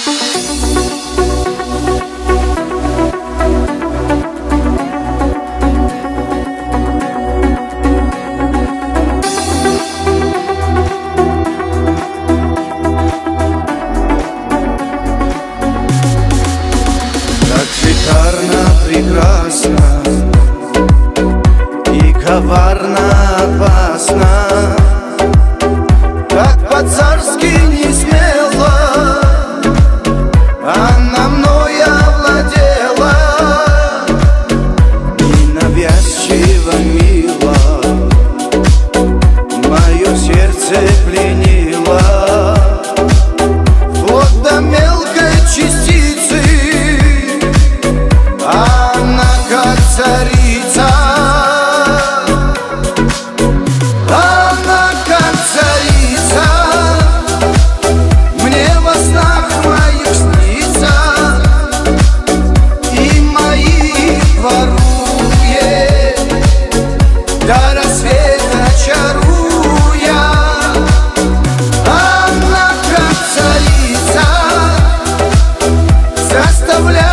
Прекрасно и коварно опасно, как по-царски не смело она мной овладела, ненавязчиво мило мое сердце пленило, вплоть до мелкой частицы. Она как царица, она как царица, мне во снах моих снится и моих ворует, до рассвета чаруя. Она как царица, заставляет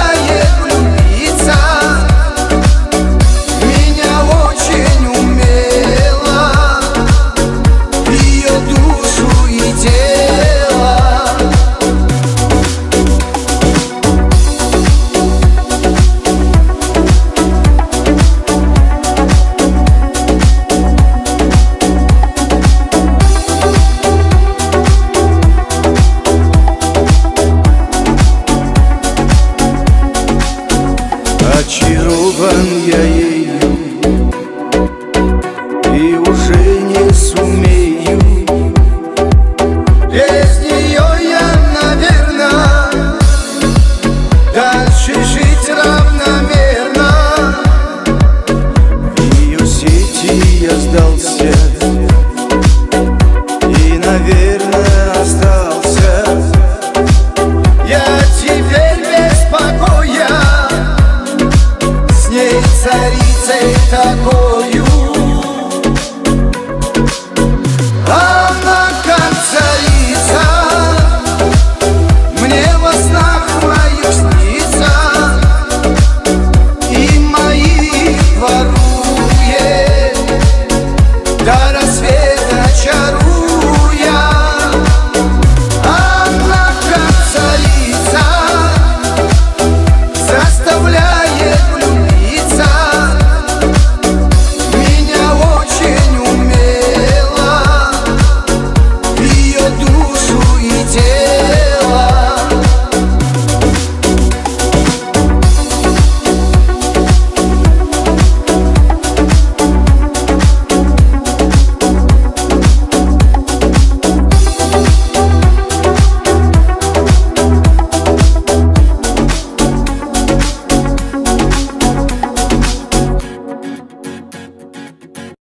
очарован я ею и уже не сумею без